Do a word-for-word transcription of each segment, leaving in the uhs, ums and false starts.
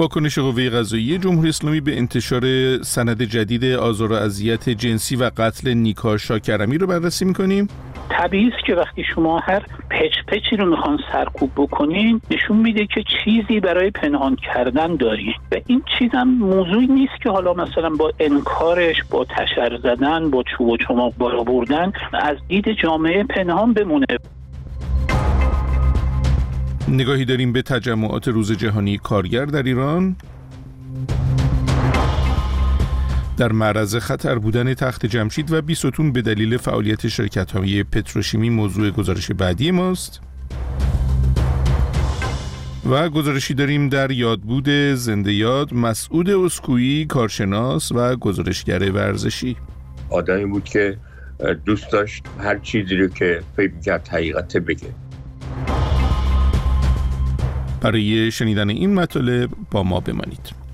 واکنش قوه قضاییه جمهوری اسلامی به انتشار سند جدید آزار و اذیت جنسی و قتل نیکا شاکرمی رو بررسی می‌کنیم. طبیعی است که وقتی شما هر پچ پچی رو میخوان سرکوب بکنین نشون میده که چیزی برای پنهان کردن دارین و این چیز هم موضوعی نیست که حالا مثلا با انکارش، با تشر زدن، با چوب و چماق بالا بردن از دید جامعه پنهان بمونه. نگاهی داریم به تجمعات روز جهانی کارگر در ایران. در معرض خطر بودن تخت جمشید و بیستون به دلیل فعالیت شرکت‌های پتروشیمی موضوع گزارش بعدی ماست. و گزارشی داریم در یادبود زنده یاد مسعود اسکویی، کارشناس و گزارشگر ورزشی. آدمی بود که دوست داشت هر چیزی رو که فکر می‌کرد حقیقت بگه. برای شنیدن این مطالب با ما بمانید.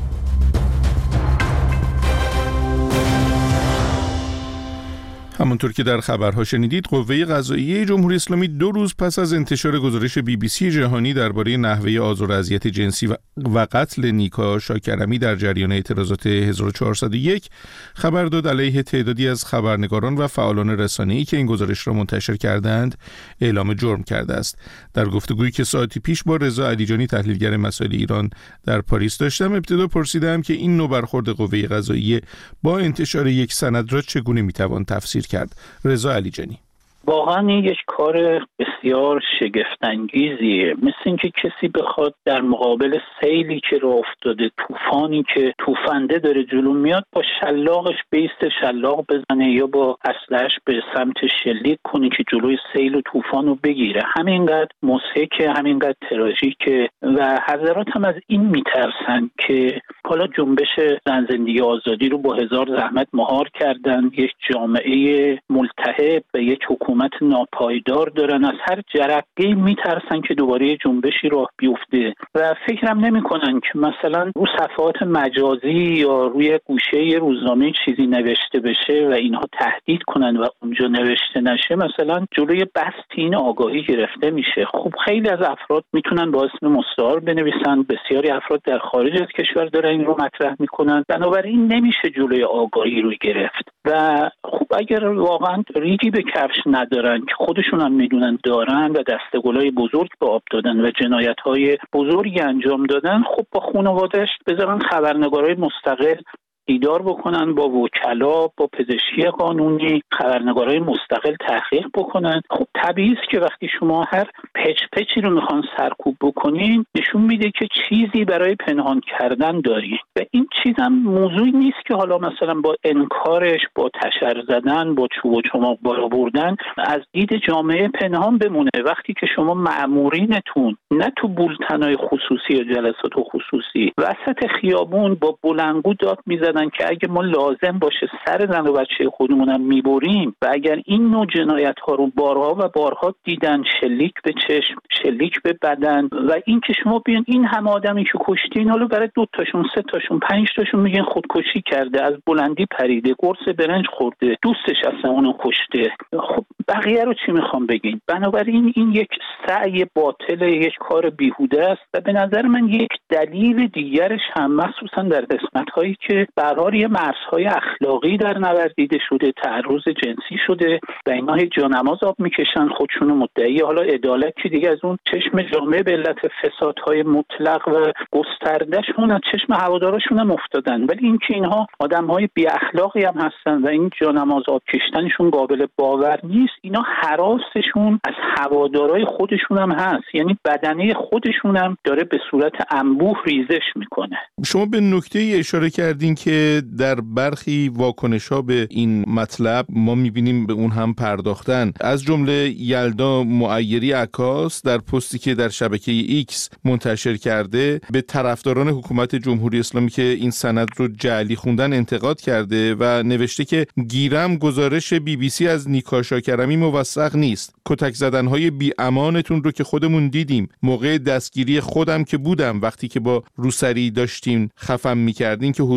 همونطور که در خبرها شنیدید، قوه قضاییه جمهوری اسلامی دو روز پس از انتشار گزارش بی بی سی جهانی درباره نحوه آزار و اذیت جنسی و قتل نیکا شاکرمی در جریان اعتراضات هزار و چهارصد و یک خبر داد علیه تعدادی از خبرنگاران و فعالان رسانه‌ای که این گزارش را منتشر کردند اعلام جرم کرده است. در گفتگویی که ساعتی پیش با رضا علیجانی تحلیلگر مسائل ایران در پاریس داشتم، ابتدا پرسیدم که این نوع برخورد قوه قضاییه با انتشار یک سند را چگونه میتوان تفسیر کرد. رضا علیجانی: واقعا این یک کار بسیار شگفت‌انگیزیه. مثل اینکه کسی بخواد در مقابل سیلی که راه افتاده، طوفانی که توفنده داره جلو میاد، با شلاقش بیست شلاق بزنه یا با اسلحه‌اش به سمت شلیک کنه که جلوی سیل و طوفان رو بگیره. همینقدر مضحکه، همینقدر تراژیکه و حضرات هم از این میترسن که حالا جنبش زن زندگی آزادی رو با هزار زحمت مهار کردن، یک جامعه ملتهب و یک حکومت ناپایدار دارن، از هر جرقه‌ای میترسن که دوباره جنبشی راه بیفته و فکرم نمی‌کنن که مثلا رو صفحات مجازی یا روی گوشه روزنامه چیزی نوشته بشه و اینها تهدید کنن و اونجا نوشته نشه مثلا جلوی بسط این آگاهی گرفته میشه. خب خیلی از افراد میتونن با اسم مستعار بنویسن، بسیاری افراد در خارج از کشور دارن این رو مطرح میکنن، بنابراین نمیشه جلوی آگاهی رو گرفت. و خب اگر واقعا ریگی به کفش ندارن که خودشون هم میدونن دارن و دستگلای بزرگ به آب دادن و جنایت‌های بزرگی انجام دادن، خب با خانواده‌اش بذارن خبرنگارای مستقل دیدار بکنن، با وکلا، با پزشکی قانونی، خبرنگارای مستقل تحقیق بکنن. خب طبیعی است که وقتی شما هر پچ پچی رو میخوان سرکوب بکنین نشون میده که چیزی برای پنهان کردن دارین و این چیز هم موضوعی نیست که حالا مثلا با انکارش، با تشر زدن، با چوب و چماق بالا بردن از دید جامعه پنهان بمونه. وقتی که شما مأمورینتون نه تو بولتنای خصوصی یا جلسات خصوصی وسط خیابون با بلندگو داد میزدن که اگه ما لازم باشه سر زن و بچه خودمونم میبریم و اگر این نوع جنایت ها رو بارها و بارها دیدن، شلیک به چشم، شلیک به بدن و این که شما بیان این همه آدمی که کشتین حالا برای دو تاشون، سه تاشون، پنج تاشون میگن خودکشی کرده، از بلندی پریده، قرص برنج خورده، دوستش اصلا اونو کشته، خب بقیه رو چی میخوام بگین؟ بنابراین این یک سعی باطل، یک کار بیهوده است و به نظر من یک دلیل دیگرش هم مخصوصا در قسمت هایی که برای یه مرزهای اخلاقی در نوردیده شده، تعرض جنسی شده و اینا هی جانماز آب میکشن، خودشونو مدعی حالا عدالت که دیگه از اون چشم جامعه به علت فسادهای مطلق و گستردهشون از چشم هوادارشون هم افتادن. ولی اینکه اینها آدمهای بی اخلاقی هم هستن و این جانماز آب کشتنشون قابل باور نیست، اینا هراسشون از هوادارای خودشون هم هست، یعنی بدنه خودشون هم داره به صورت انبوه ریزش میکنه. شما به نکته اشاره کردین که در برخی واکنش‌ها به این مطلب ما می‌بینیم به اون هم پرداختن، از جمله یلدا معیری عکاس در پستی که در شبکه ایکس منتشر کرده به طرفداران حکومت جمهوری اسلامی که این سند رو جعلی خوندن انتقاد کرده و نوشته که گیرم گزارش بی بی سی از نیکا شاکرمی موثق نیست، کتک زدن‌های بی امانتون رو که خودمون دیدیم، موقع دستگیری خودم که بودم وقتی که با روسری داشتیم خفم می‌کردین که حضور داشتین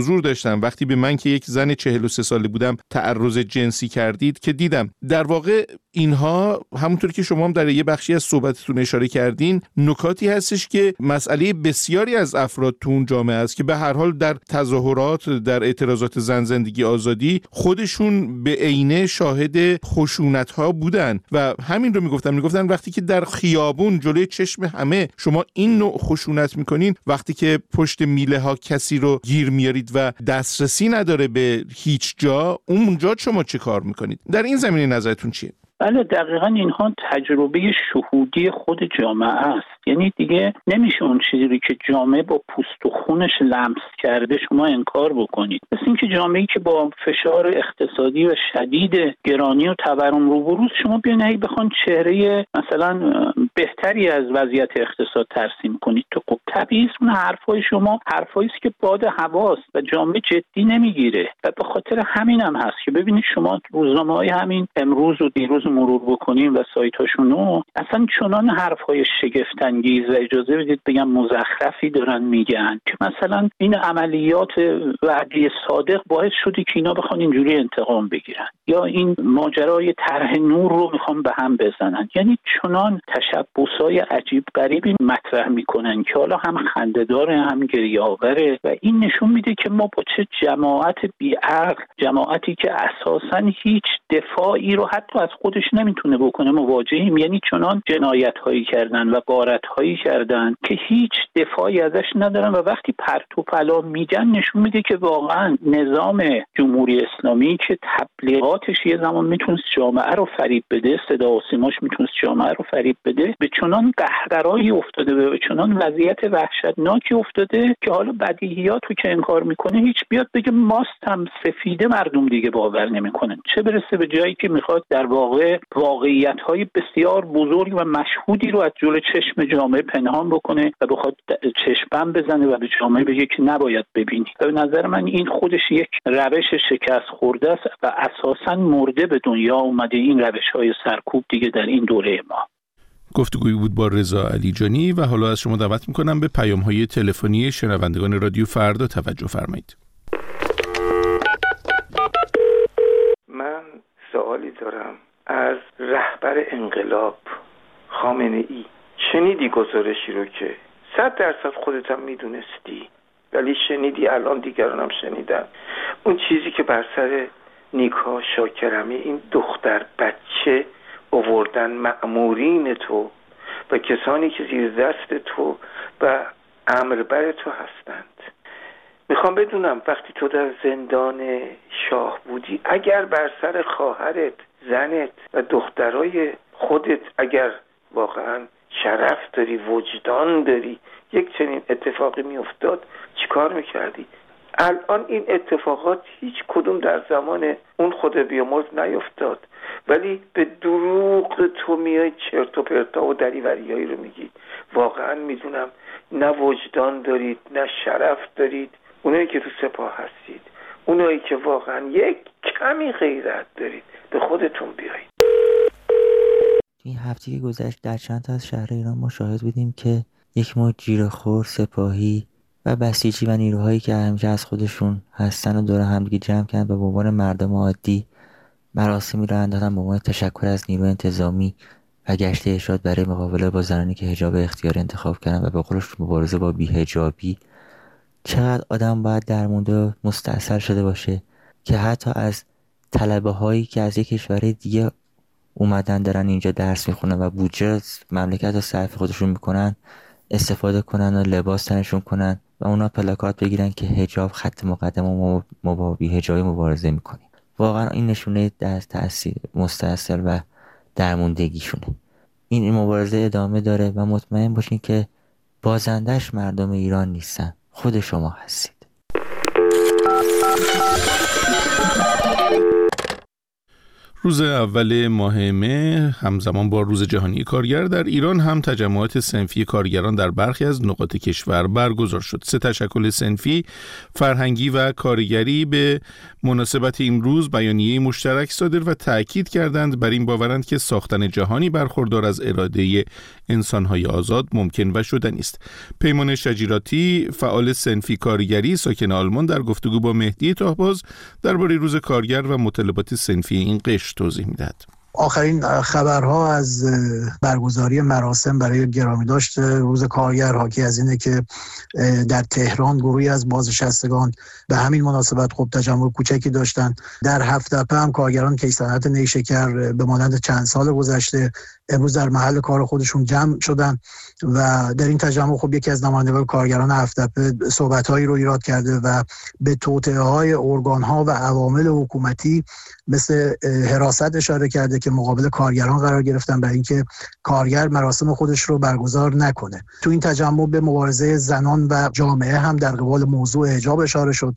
داشتم وقتی به من که یک زن چهل و سه ساله بودم تعرض جنسی کردید که دیدم در واقع اینها همونطور که شما هم در یه بخشی از صحبتتون اشاره کردین نکاتی هستش که مسئله بسیاری از افراد تو اون جامعه است که به هر حال در تظاهرات، در اعتراضات زن زندگی آزادی خودشون به عینه شاهد خشونت‌ها بودن و همین رو میگفتن میگفتن وقتی که در خیابون جلوی چشم همه شما این نوع خشونت میکنین، وقتی که پشت میله ها کسی رو گیر میارید و دسترسی نداره به هیچ جا، اونجا شما چه کار میکنید؟ در این زمینه نظرتون چیه؟ بله دقیقاً اینها تجربه شهودی خود جامعه است. یعنی دیگه نمیشه اون چیزی رو که جامعه با پوست و خونش لمس کرده شما انکار بکنید. مثل اینکه جامعه‌ای که با فشار اقتصادی و شدید گرانی و تورم روبروز شما بیاین بخوان چهره مثلا بهتری از وضعیت اقتصاد ترسیم کنید. تو خب طبیعیه اون حرفای شما حرفایی است که باد هواست و جامعه جدی نمیگیره و به خاطر همین هم هست که ببینید شما روزنامه‌های همین امروز و دیروز مرور بکنیم و سایتاشونو اصلا چنان حرفای شگفت انگیز و اجازه بدید بگم مزخرفی دارن میگن که مثلا این عملیات وعده صادق باعث شده که اینا بخوان اینجوری انتقام بگیرن یا این ماجرای طرح نور رو میخوان به هم بزنن. یعنی چنان تشبسای عجیب غریبی مطرح میکنن که حالا هم خنده‌داره هم گریه‌آوره و این نشون میده که ما با چه جماعت بی‌عقل، جماعتی که اساساً هیچ دفاعی رو حتی از خودش نمیتونه بکنه مواجهیم. یعنی چنان جنایت‌هایی کردن و غارت‌هایی کردن که هیچ دفاعی ازش ندارن و وقتی پرت و پلا میگن نشون میده که واقعا نظام جمهوری اسلامی که تبلیغاتش یه زمان میتونست جامعه رو فریب بده، صدا و سیماش میتونست جامعه رو فریب بده، به چنان قهقرایی افتاده به چنان وضعیت وحشتناکی افتاده که حالا بدیهیات رو که انکار میکنه هیچ بیاد بگه ماست هم سفیده مردم دیگه باور نمیکنن، چه برسه به جایی که میخواد در واقع واقعیت‌های بسیار بزرگ و مشهودی رو از جلوی چشم جامعه پنهان بکنه و بخواد چشمم بزنه و به جامعه بگه که نباید ببینی. به نظر من این خودش یک روش شکست خورده است و اساساً مرده به دنیا اومده این روش‌های سرکوب دیگه در این دوره ما. گفتگویی بود با رضا علیجانی و حالا از شما دعوت می‌کنم به پیام‌های تلفنی شنوندگان رادیو فردا توجه فرمایید. من سوالی دارم از رهبر انقلاب خامنه ای. شنیدی گزارشی رو که صد درصد خودت هم میدونستی ولی شنیدی، الان دیگران هم شنیدن، اون چیزی که بر سر نیکا شاکرمی این دختر بچه آوردن مأمورین تو و کسانی که زیر دست تو و امربر تو هستند. میخوام بدونم وقتی تو در زندان شاه بودی اگر بر سر خواهرت، زنت و دخترای خودت اگر واقعا شرف داری، وجدان داری، یک چنین اتفاقی میافتاد چیکار میکردی؟ الان این اتفاقات هیچ کدوم در زمان اون خود بیامرز نیفتاد ولی به دروغ تو میای چرت و پرتا و دریوریایی رو میگی. واقعا میدونم نه وجدان دارید نه شرف دارید. اونایی که تو سپاه هستید، اونایی که واقعا یک کمی غیرت دارید، به خودتون بیایید. این هفته که گذشت در چند تا از شهر ایران ما شاهد بودیم که یک موج جیره‌خور سپاهی و بسیجی و نیروهایی که همیشه از خودشون هستن و دور هم دیگه جمع کردن و به عنوان مردم عادی مراسمی رو انداختن به عنوان تشکر از نیروی انتظامی و گشت ارشاد برای مقابله با زنانی که حجاب اختیاری انتخاب کردن و به قولش مبارزه با بی‌حجابی. چقدر آدم باید درمونده و مستأصل شده باشه که حتی از طلبه هایی که از یک کشور دیگه اومدن دارن اینجا درس میخونن و بودجه مملکت رو صرف خودشون میکنن استفاده کنن و لباس تنشون کنن و اونا پلاکات بگیرن که حجاب خط مقدم و ما با بی‌حجابی مبارزه میکنیم. واقعا این نشونه در تأثیر مستأصل و درموندگیشونه. این مبارزه ادامه داره و مطمئن باشین که بازندش مردم ایران نیستن، خود شما هستید. روز اول ماه مه همزمان با روز جهانی کارگر در ایران هم تجمعات صنفی کارگران در برخی از نقاط کشور برگزار شد. سه تشکل صنفی، فرهنگی و کارگری به مناسبت این روز بیانیه مشترک صادر و تأکید کردند بر این باورند که ساختن جهانی برخوردار از اراده انسان‌های آزاد ممکن و شدنی است. پیمان شجیراتی، فعال صنفی کارگری ساکن آلمان، در گفتگو با مهدی طاهباز درباره روز کارگر و مطالبات صنفی این قشر توضیح می‌دهد. آخرین خبرها از برگزاری مراسم برای گرامی داشت روز کارگر حاکی از اینه که در تهران گروهی از بازنشستگان به همین مناسبت خب تجمع کوچکی داشتن. در هفت‌تپه هم کارگران کیسانت نیشکر به مانند چند سال گذشته امروز در محل کار خودشون جمع شدن و در این تجمع خب یکی از نمایندگان کارگران هفت‌تپه صحبت‌هایی رو ایراد کرده و به توطئه‌های ارگان‌ها و عوامل حکومتی مثل حراست اشاره کرده که مقابل کارگران قرار گرفتن برای اینکه کارگر مراسم خودش رو برگزار نکنه. تو این تجمع به مبارزه زنان و جامعه هم در قبال موضوع حجاب اشاره شد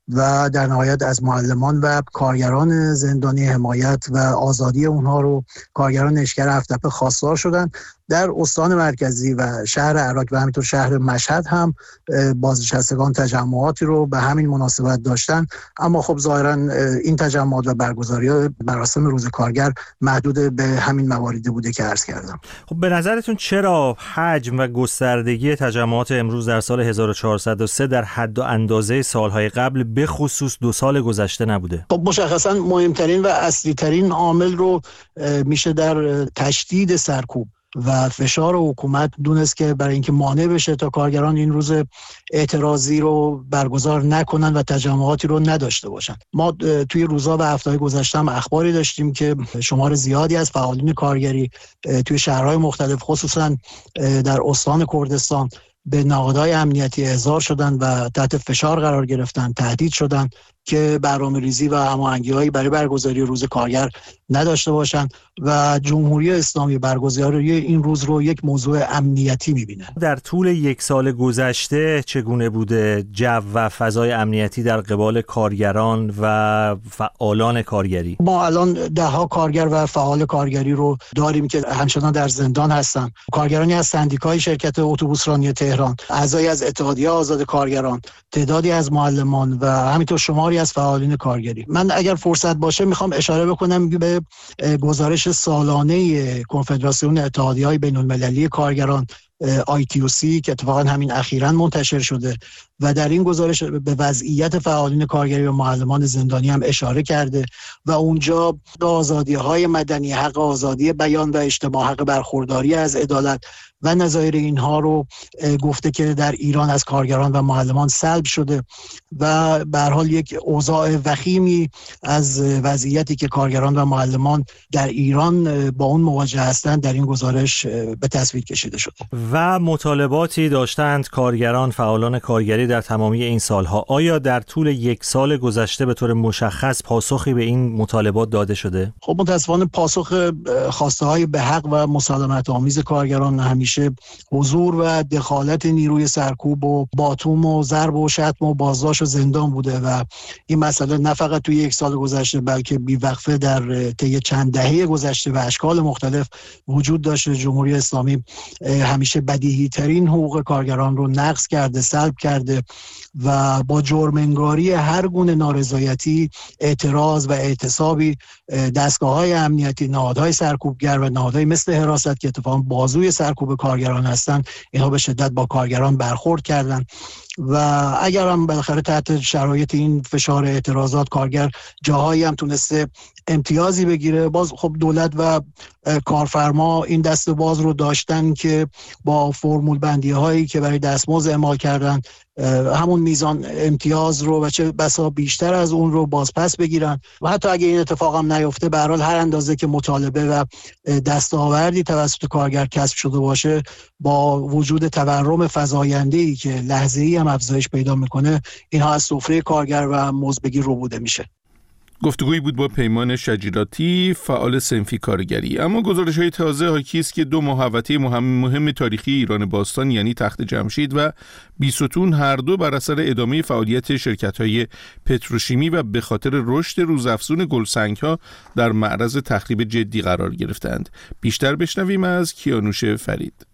و در نهایت از معلمان و کارگران زندانی حمایت و آزادی اونها رو کارگران نیشکر هفت‌تپه خواستار شدن. در استان مرکزی و شهر عراق و همینطور شهر مشهد هم بازنشستگان تجمعاتی رو به همین مناسبت داشتن، اما خب ظاهرا این تجمعات و برگزاری مراسم روز کارگر محدود به همین مواردی بوده که عرض کردم. خب به نظرتون چرا حجم و گستردگی تجمعات امروز در سال هزار و چهارصد و سه در حد و اندازه سالهای قبل به خصوص دو سال گذشته نبوده؟ خب مشخصا مهمترین و اصلی ترین عامل رو میشه در تشدید سرکوب و فشار حکومت دونست که برای اینکه مانع بشه تا کارگران این روز اعتراضی رو برگزار نکنن و تجمعاتی رو نداشته باشن. ما توی روزها و هفته‌های گذشته هم اخباری داشتیم که شمار زیادی از فعالین کارگری توی شهرهای مختلف خصوصا در استان کردستان به نهادهای امنیتی احضار شدن و تحت فشار قرار گرفتن، تهدید شدن که برنامه‌ریزی و هماهنگی‌هایی برای برگزاری روز کارگر نداشته باشند و جمهوری اسلامی برگزاری این روز رو یک موضوع امنیتی می‌بینه. در طول یک سال گذشته چگونه بوده جو و فضای امنیتی در قبال کارگران و فعالان کارگری؟ ما الان ده‌ها کارگر و فعال کارگری رو داریم که همچنان در زندان هستن. کارگرانی از سندیکای شرکت اتوبوسرانی تهران، اعضای از اتحادیه آزاد کارگران، تعدادی از معلمان و همینطور شماری از فعالین کارگری. من اگر فرصت باشه میخوام اشاره بکنم به گزارش سالانه کنفدراسیون اتحادیه‌های بین‌المللی کارگران آی تی او سی که اتفاقا همین اخیراً منتشر شده و در این گزارش به وضعیت فعالین کارگری و معلمان زندانی هم اشاره کرده و اونجا آزادی‌های مدنی، حق آزادی بیان و اجتماع، حق برخورداری از عدالت و نظایر اینها رو گفته که در ایران از کارگران و معلمان سلب شده و به هر حال یک اوضاع وخیمی از وضعیتی که کارگران و معلمان در ایران با اون مواجه هستند در این گزارش به تصویر کشیده شده. و مطالباتی داشتند کارگران، فعالان کارگری در تمامی این سالها. آیا در طول یک سال گذشته به طور مشخص پاسخی به این مطالبات داده شده؟ خب متاسفانه پاسخ خواسته های به حق و مسالمت آمیز کارگران همیشه حضور و دخالت نیروی سرکوب و باتوم و ضرب و شتم و بازداشت و زندان بوده و این مسئله نه فقط توی یک سال گذشته بلکه بی‌وقفه در طی چند دهه گذشته و اشکال مختلف وجود داشته. جمهوری اسلامی همیشه بدیهی ترین حقوق کارگران رو نقض کرده، سلب کرده و با جرم‌انگاری هر گونه نارضایتی، اعتراض و اعتصابی دستگاه‌های امنیتی، نهادهای سرکوبگر و نهادهای مثل حراست که اتفاقاً بازوی سرکوب کارگران هستن، اینها به شدت با کارگران برخورد کردن و اگر هم بالاخره تحت شرایط این فشار اعتراضات کارگر جاهایی هم تونسته امتیازی بگیره، باز خب دولت و کارفرما این دست باز رو داشتن که با فرمول بندی هایی که برای دستمزد اعمال کردن همون میزان امتیاز رو و چه بسا بیشتر از اون رو بازپس بگیرن و حتی اگه این اتفاق هم نیفته به هر حال هر اندازه که مطالبه و دستاوردی توسط کارگر کسب شده باشه با وجود تورم فزاینده‌ای که لحظه‌ای هم افزایش پیدا میکنه اینها از سفره کارگر و مزدبگیر ربوده میشه. گفتگویی بود با پیمان شجیراتی، فعال صنفی کارگری. اما گزارش‌های تازه حاکی است که دو محوطه مهم, مهم تاریخی ایران باستان یعنی تخت جمشید و بیستون هر دو بر اثر ادامه فعالیت شرکت‌های پتروشیمی و به خاطر رشد روزافزون گلسنگ‌ها در معرض تخریب جدی قرار گرفتند. بیشتر بشنویم از کیانوش فرید.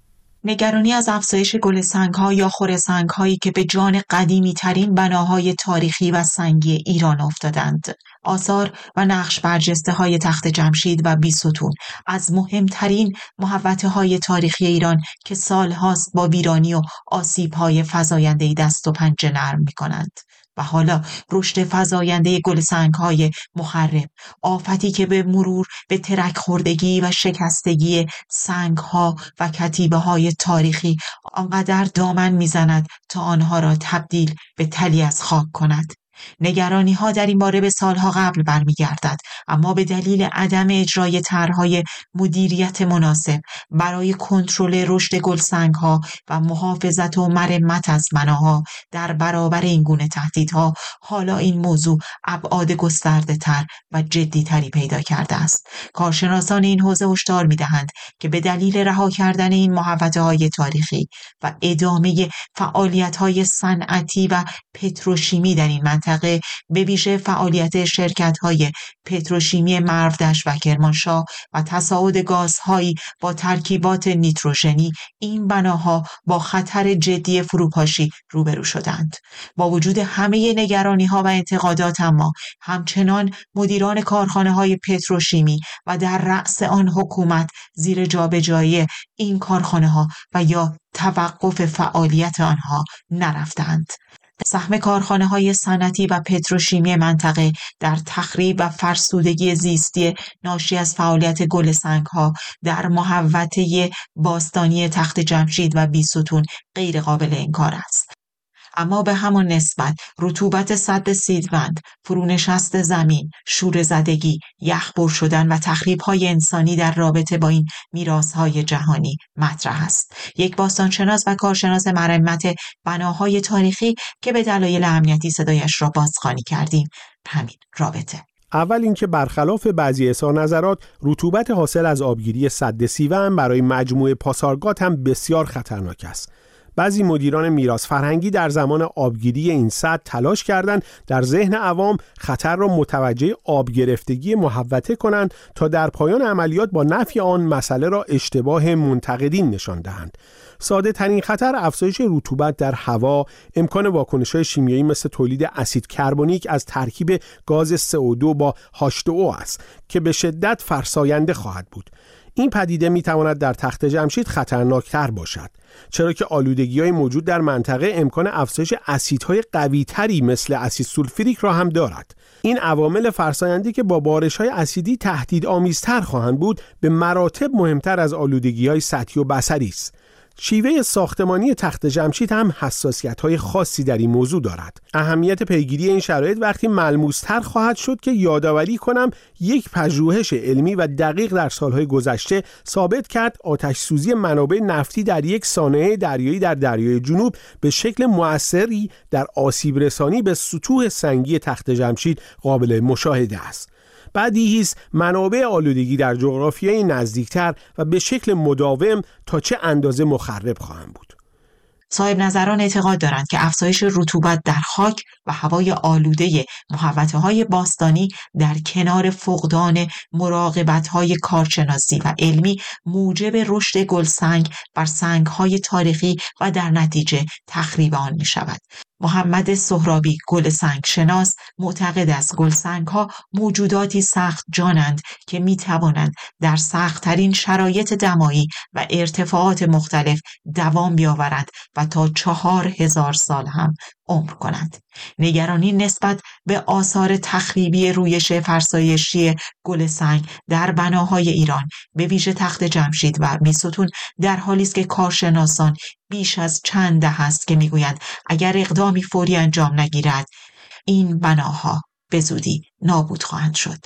نگرانی از افزایش گلسنگ‌ها یا خرسنگ‌هایی که به جان قدیمی ترین بناهای تاریخی و سنگی ایران افتادند. آثار و نقش برجسته های تخت جمشید و بیستون از مهمترین محوطه‌های تاریخی ایران که سالهاست با ویرانی و آسیب‌های فزاینده‌ای دست و پنجه نرم می‌کنند. و حالا رشد فزاینده گلسنگ‌های مخرب، آفتی که به مرور به ترک خوردگی و شکستگی سنگ‌ها و کتیبه‌های تاریخی آنقدر دامن می‌زند تا آنها را تبدیل به تلی از خاک کند. نگرانی ها در این باره به سالها قبل برمیگردد، اما به دلیل عدم اجرای طرح‌های مدیریت مناسب برای کنترل رشد گلسنگ ها و محافظت و مرمت از بناها در برابر این گونه تهدیدها، حالا این موضوع ابعاد گسترده تر و جدی تری پیدا کرده است. کارشناسان این حوزه هشدار می‌دهند که به دلیل رها کردن این محوطه‌های تاریخی و ادامه فعالیت‌های صنعتی و پتروشیمی در این منطقه، به ویژه فعالیت شرکت‌های پتروشیمی مرودشت و کرمانشاه و تصاعد گازهایی با ترکیبات نیتروژنی، این بناها با خطر جدی فروپاشی روبرو شدند. با وجود همه نگرانی‌ها و انتقادات، اما همچنان مدیران کارخانه‌های پتروشیمی و در رأس آن حکومت زیر جابجایی این کارخانه‌ها و یا توقف فعالیت آنها نرفتند. سهم کارخانه‌های صنعتی و پتروشیمی منطقه در تخریب و فرسودگی زیستی ناشی از فعالیت گلسنگ‌ها در محوطه باستانی تخت جمشید و بیستون غیر قابل انکار است. اما به همان نسبت رطوبت سد سیدوند، فرونشست زمین، شوره زدگی، یخبر شدن و تخریب‌های انسانی در رابطه با این میراث‌های جهانی مطرح است. یک باستانشناس و کارشناس مرمت بناهای تاریخی که به دلایل امنیتی صدایش را بازخوانی کردیم، همین رابطه. اول اینکه برخلاف بعضی اظهار نظرات، رطوبت حاصل از آبگیری سد سیون برای مجموعه پاسارگاد هم بسیار خطرناک است. بعضی مدیران میراث فرهنگی در زمان آبگیری این سد تلاش کردند در ذهن عوام خطر را متوجه آب گرفتگی محوطه کنند تا در پایان عملیات با نفی آن مسئله را اشتباه منتقدین نشان دهند. ساده ترین خطر افزایش رطوبت در هوا، امکان واکنش‌های شیمیایی مثل تولید اسید کربونیک از ترکیب گاز سی او دو با هاچ تو او است که به شدت فرساینده خواهد بود. این پدیده میتواند در تخت جمشید خطرناکتر باشد، چرا که آلودگی‌های موجود در منطقه امکان افزایش اسیدهای قوی‌تری مثل اسید سولفوریک را هم دارد. این عوامل فرساینده که با بارش‌های اسیدی تهدیدآمیزتر خواهند بود، به مراتب مهمتر از آلودگی‌های سطحی و بصری است. شیوه ساختمانی تخت جمشید هم حساسیت‌های خاصی در این موضوع دارد. اهمیت پیگیری این شرایط وقتی ملموس‌تر خواهد شد که یادآوری کنم یک پژوهش علمی و دقیق در سالهای گذشته ثابت کرد آتش سوزی منابع نفتی در یک صانع دریایی در دریای جنوب به شکل مؤثری در آسیب رسانی به سطوح سنگی تخت جمشید قابل مشاهده است. بدیهی است منابع آلودگی در جغرافیای نزدیکتر و به شکل مداوم تا چه اندازه مخرب خواهند بود. صاحب نظران اعتقاد دارند که افزایش رطوبت در خاک و هوای آلوده محوطه‌های باستانی در کنار فقدان مراقبت‌های کارشناسی و علمی موجب رشد گلسنگ بر سنگ‌های تاریخی و در نتیجه تخریب آن می‌شود. محمد سهرابی، گلسنگ شناس، معتقد است گلسنگ‌ها موجوداتی سخت جانند که می‌توانند در سخت‌ترین شرایط دمایی و ارتفاعات مختلف دوام بیاورند و تا چهار هزار سال هم عمر کنند. نگرانی نسبت به آثار تخریبی رویش فرسایشی گلسنگ در بناهای ایران، به ویژه تخت جمشید و بیستون، در حالی است که کارشناسان بیش از چند دهه است که میگویند اگر اقدامی فوری انجام نگیرد این بناها به زودی نابود خواهند شد.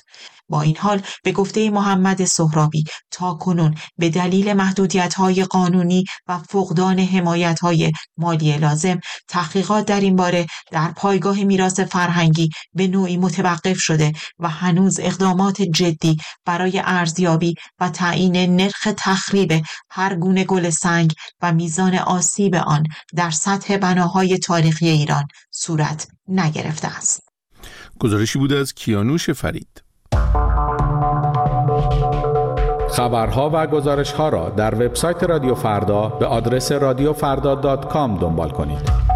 با این حال به گفته محمد سهرابی تا کنون به دلیل محدودیت‌های قانونی و فقدان حمایت‌های مالی لازم تحقیقات در این باره در پایگاه میراث فرهنگی به نوعی متوقف شده و هنوز اقدامات جدی برای ارزیابی و تعیین نرخ تخریب هر گونه گل سنگ و میزان آسیب آن در سطح بناهای تاریخی ایران صورت نگرفته است. گزارشی بود از کیانوش فرید. خبرها و گزارش‌ها را در وبسایت رادیو فردا به آدرس رادیو فردا دات کام دنبال کنید.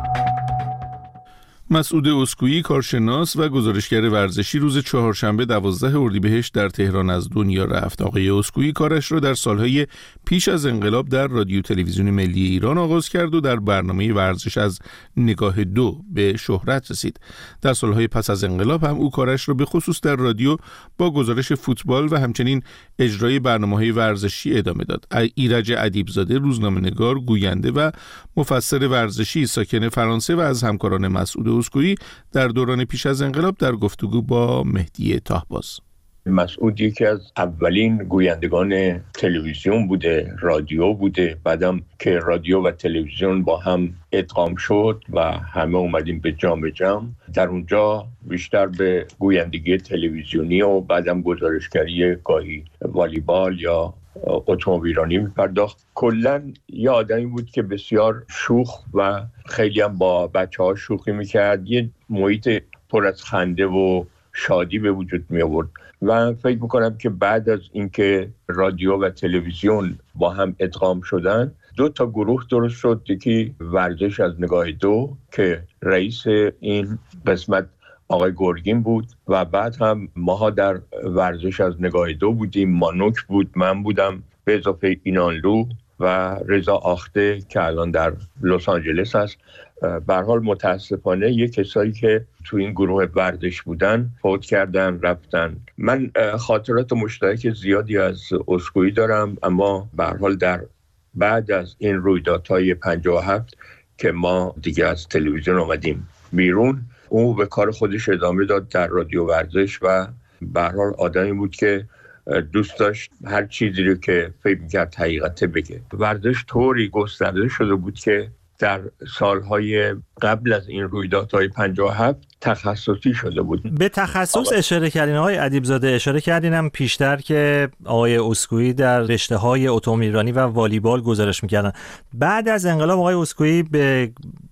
مسعود اسکویی کارشناس و گزارشگر ورزشی روز چهارشنبه دوازده اردیبهشت در تهران از دنیا رفت. آقای اسکویی کارش را در سالهای پیش از انقلاب در رادیو تلویزیون ملی ایران آغاز کرد و در برنامه ورزش از نگاه دو به شهرت رسید. در سالهای پس از انقلاب هم او کارش را به خصوص در رادیو با گزارش فوتبال و همچنین اجرای برنامه‌های ورزشی ادامه داد. ایرج ادیبزاده روزنامه‌نگار، گوینده و مفسر ورزشی ساکن فرانسه و از همکاران مسعود اسکویی در دوران پیش از انقلاب در گفتگو با مهدی طاهباز. مسعود یکی از اولین گویندگان تلویزیون بوده، رادیو بوده. بعدم که رادیو و تلویزیون با هم ادغام شد و همه اومدیم به جام جم، در اونجا بیشتر به گویندگی تلویزیونی و بعدم گزارشگری گاهی والیبال یا اتومبیلرانی میپرداخت. کلا یه آدمی بود که بسیار شوخ و خیلی هم با بچه ها شوخی میکرد. یه محیط پر از خنده و شادی به وجود می آورد و فکر میکنم که بعد از اینکه رادیو و تلویزیون با هم ادغام شدن، دو تا گروه درست شد. یکی ورزش از نگاه دو که رئیس این قسمت آقای گرگین بود و بعد هم ماها در ورزش از نگاه دو بودیم. مانوک بود، من بودم، به اضافه اینانلو و رضا آخته که الان در لس آنجلس هست. به هر حال متاسفانه یک کسایی که تو این گروه ورزش بودن فوت کردن، رفتن. من خاطرات مشترک زیادی از اسکویی دارم، اما به هر حال در بعد از این رویدادهای پنجاه و هفت که ما دیگه از تلویزیون اومدیم بیرون، او به کار خودش ادامه داد در رادیو ورزش و به هر حال آدمی بود که دوست داشت هر چیزی رو که فکر می‌کرد حقیقت بگه. ورزش طوری گسترده شده بود که در سالهای قبل از این رویدادهای پنجاه و هفت تخصصی شده بود. به تخصص آقا. اشاره کردین آقای ادیبزاده، اشاره کردین هم پیشتر که آقای اسکویی در رشته‌های اتومبیلرانی و والیبال گزارش می‌کردن. بعد از انقلاب آقای اسکویی به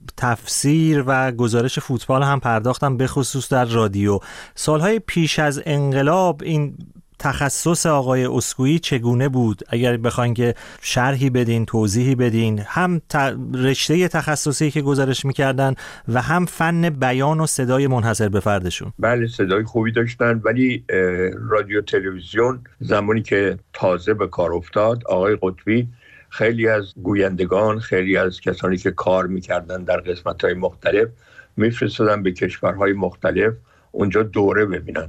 تفسیر و گزارش فوتبال هم پرداختن، به خصوص در رادیو. سالهای پیش از انقلاب این تخصص آقای اسکویی چگونه بود؟ اگر بخواین که شرحی بدین، توضیحی بدین، هم ت... رشته تخصصی که گزارش میکردن و هم فن بیان و صدای منحصر به فردشون. بله، صدای خوبی داشتن، ولی رادیو تلویزیون زمانی که تازه به کار افتاد، آقای قطبی خیلی از گویندگان، خیلی از کسانی که کار میکردن در قسمت‌های مختلف میفرستادن به کشورهای مختلف اونجا دوره ببینن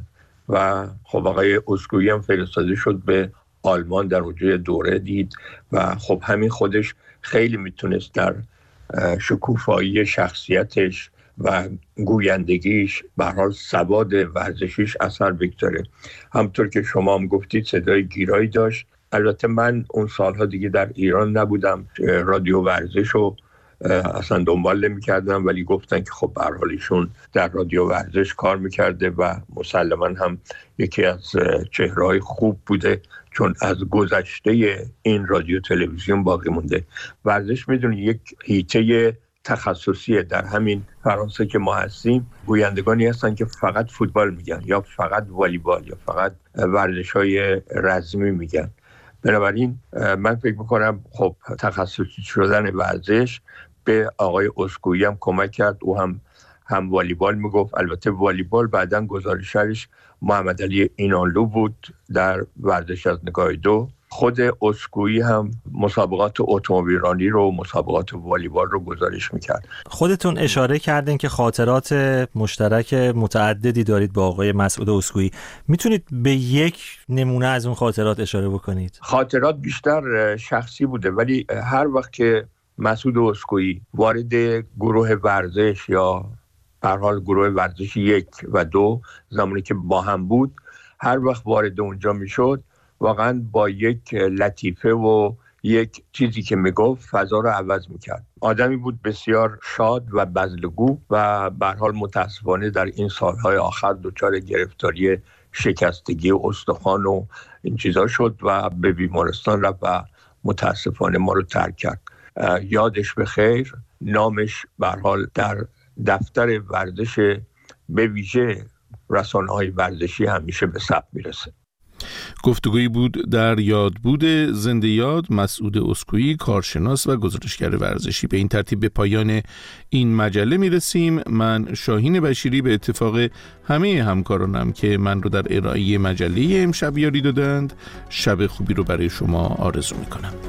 و خب آقای اسکویی هم فرستاده شد به آلمان، در اونجا دوره دید و خب همین خودش خیلی میتونست در شکوفایی شخصیتش و گویندگیش، به هر حال سواد ورزشیش اثر بگذاره. همطور که شما هم گفتید صدای گیرایی داشت. البته من اون سالها دیگه در ایران نبودم، رادیو ورزش رو اصلا دنبال نمی کردم، ولی گفتن که خب به هر حال ایشون در رادیو ورزش کار میکرده و مسلماً هم یکی از چهره‌های خوب بوده، چون از گذشته این رادیو تلویزیون باقی مونده. ورزش میدونی یک هیته تخصصیه. در همین فرانسه که ما هستیم گویندگانی هستن که فقط فوتبال میگن یا فقط والیبال یا فقط ورزش‌های رزمی میگن. بنابراین من فکر میکنم خب تخصصی شدن ورزش به آقای اسکویی هم کمک کرد. او هم هم والیبال میگفت. البته والیبال بعداً گزارشگرش محمد علی اینانلو بود در ورزش از نگاه دو. خود اسکویی هم مسابقات اتومبیلرانی رو، مسابقات والیبال رو گزارش میکرد. خودتون اشاره کردین که خاطرات مشترک متعددی دارید با آقای مسعود اسکویی. میتونید به یک نمونه از اون خاطرات اشاره بکنید؟ خاطرات بیشتر شخصی بوده، ولی هر وقت که مسعود اسکویی وارد گروه ورزش یا به هر حال گروه ورزش یک و دو زمانی که با هم بود، هر وقت وارد اونجا میشد واقعا با یک لطیفه و یک چیزی که میگفت فضا رو عوض میکرد. آدمی بود بسیار شاد و بذل‌گو و به هر حال متاسفانه در این سالهای آخر دچار گرفتاری شکستگی استخوان و این چیزا شد و به بیمارستان رفت و متاسفانه ما رو ترک کرد. یادش به خیر. نامش به هر حال در دفتر ورزش به ویژه رسانه‌های ورزشی همیشه به ثبت میرسه. گفتگویی بود در یادبود زنده یاد مسعود اسکویی، کارشناس و گزارشگر ورزشی. به این ترتیب به پایان این مجله میرسیم. من شاهین بشیری به اتفاق همه همکارانم که من رو در ارائه مجله امشب یاری دادند، شب خوبی رو برای شما آرزو میکنم.